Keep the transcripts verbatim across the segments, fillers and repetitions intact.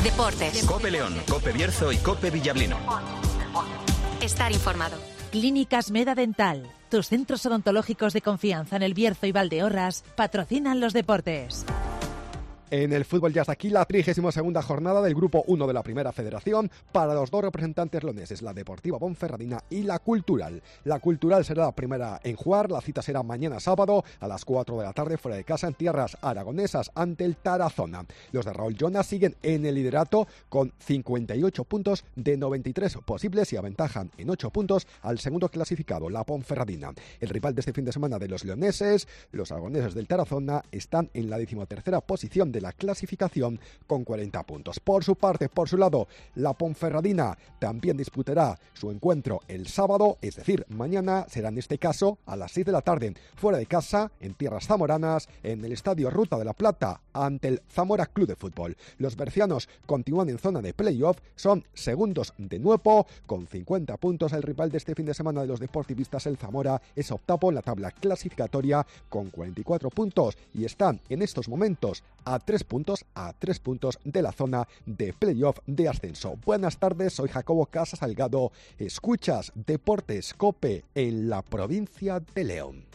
Deportes. COPE León, COPE Bierzo y COPE Villablino. Estar informado. Clínicas Meda Dental, tus centros odontológicos de confianza en El Bierzo y Valdeorras, patrocinan los deportes. En el fútbol ya está aquí la trigésima segunda jornada del Grupo uno de la Primera Federación para los dos representantes leoneses, la Deportiva Ponferradina y la Cultural. La Cultural será la primera en jugar, la cita será mañana sábado a las cuatro de la tarde fuera de casa en tierras aragonesas ante el Tarazona. Los de Raúl Jonas siguen en el liderato con cincuenta y ocho puntos de noventa y tres posibles y aventajan en ocho puntos al segundo clasificado, la Ponferradina. El rival de este fin de semana de los leoneses, los aragoneses del Tarazona, están en la decimotercera posición de la clasificación con cuarenta puntos. Por su parte, por su lado, la Ponferradina también disputará su encuentro el sábado, es decir, mañana será en este caso a las seis de la tarde, fuera de casa, en tierras zamoranas, en el Estadio Ruta de la Plata, ante el Zamora Club de Fútbol. Los bercianos continúan en zona de playoff, son segundos de nuevo, con cincuenta puntos. El rival de este fin de semana de los deportivistas, el Zamora, es octavo en la tabla clasificatoria con cuarenta y cuatro puntos y están en estos momentos a tres puntos, a tres puntos de la zona de playoff de ascenso. Buenas tardes, soy Jacobo Casas Salgado. Escuchas Deportes COPE en la provincia de León.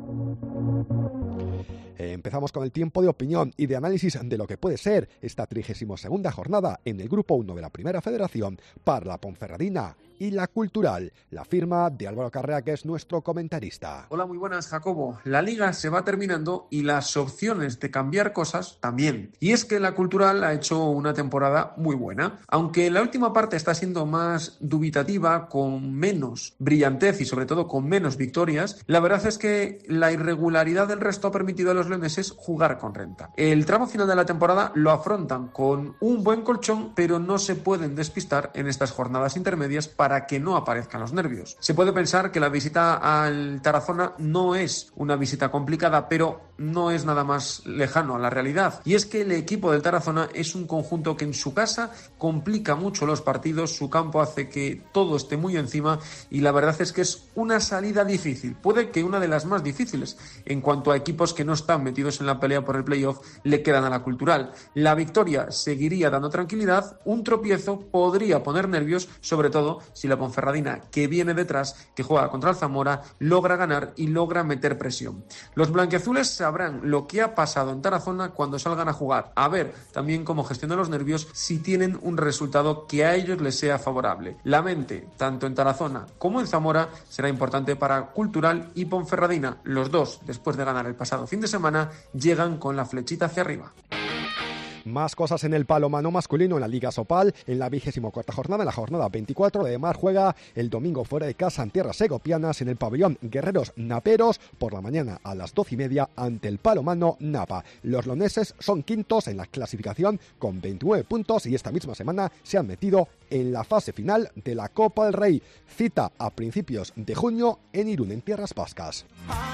Empezamos con el tiempo de opinión y de análisis de lo que puede ser esta trigésima segunda jornada en el Grupo uno de la Primera Federación para la Ponferradina y la Cultural. La firma de Álvaro Carrea, que es nuestro comentarista. Hola, muy buenas, Jacobo. La Liga se va terminando y las opciones de cambiar cosas también. Y es que la Cultural ha hecho una temporada muy buena. Aunque la última parte está siendo más dubitativa, con menos brillantez y sobre todo con menos victorias, la verdad es que la irregularidad del resto ha permitido a los leoneses jugar con renta. El tramo final de la temporada lo afrontan con un buen colchón, pero no se pueden despistar en estas jornadas intermedias para para que no aparezcan los nervios. Se puede pensar que la visita al Tarazona no es una visita complicada, pero no es nada más lejano a la realidad. Y es que el equipo del Tarazona es un conjunto que en su casa complica mucho los partidos, su campo hace que todo esté muy encima y la verdad es que es una salida difícil. Puede que una de las más difíciles en cuanto a equipos que no están metidos en la pelea por el playoff le quedan a la Cultural. La victoria seguiría dando tranquilidad, un tropiezo podría poner nervios, sobre todo si la Ponferradina, que viene detrás, que juega contra el Zamora, logra ganar y logra meter presión. Los blanquiazules sabrán lo que ha pasado en Tarazona cuando salgan a jugar. A ver también cómo gestionan los nervios si tienen un resultado que a ellos les sea favorable. La mente, tanto en Tarazona como en Zamora, será importante para Cultural y Ponferradina. Los dos, después de ganar el pasado fin de semana, llegan con la flechita hacia arriba. Más cosas en el balonmano masculino en la Liga Sopal, en la vigésima cuarta jornada, en la jornada veinticuatro. Además juega el domingo fuera de casa en tierras segopianas en el pabellón Guerreros Naperos por la mañana a las doce y media ante el balonmano Napa. Los leoneses son quintos en la clasificación con veintinueve puntos y esta misma semana se han metido en la fase final de la Copa del Rey. Cita a principios de junio en Irún, en tierras vascas.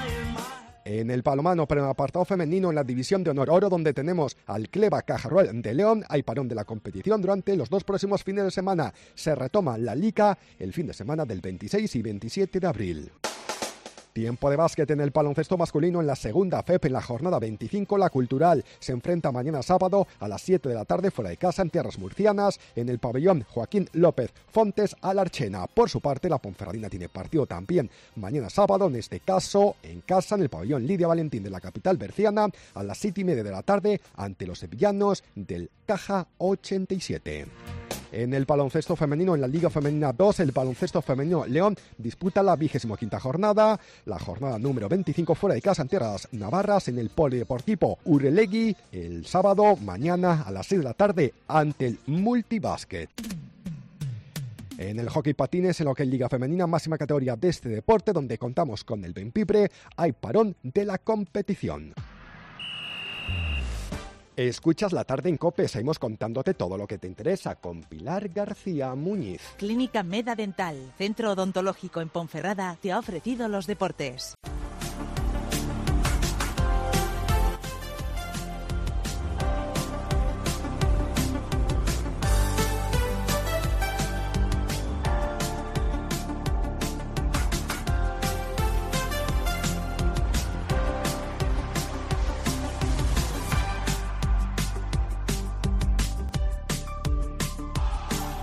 En el balonmano, pero en el apartado femenino, en la división de honor oro, donde tenemos al Cleva Cajarruel de León, hay parón de la competición durante los dos próximos fines de semana. Se retoma la Liga el fin de semana del veintiséis y veintisiete de abril. Tiempo de básquet en el baloncesto masculino en la segunda F E P en la jornada veinticinco. La Cultural se enfrenta mañana sábado a las siete de la tarde fuera de casa en tierras murcianas en el pabellón Joaquín López Fontes a la Archena. Por su parte, la Ponferradina tiene partido también mañana sábado, en este caso en casa en el pabellón Lidia Valentín de la capital berciana a las siete y media de la tarde ante los sevillanos del Caja ochenta y siete. En el baloncesto femenino, en la Liga Femenina dos, el baloncesto femenino León disputa la vigésima quinta jornada, la jornada número veinticinco fuera de casa en tierras navarras en el Polideportivo Urelegui, el sábado mañana a las seis de la tarde ante el Multibásquet. En el hockey patines, en lo que es Liga Femenina, máxima categoría de este deporte, donde contamos con el Benpibre, hay parón de la competición. Escuchas La Tarde en COPE, seguimos contándote todo lo que te interesa con Pilar García Muñiz. Clínica Meda Dental, centro odontológico en Ponferrada, te ha ofrecido los deportes.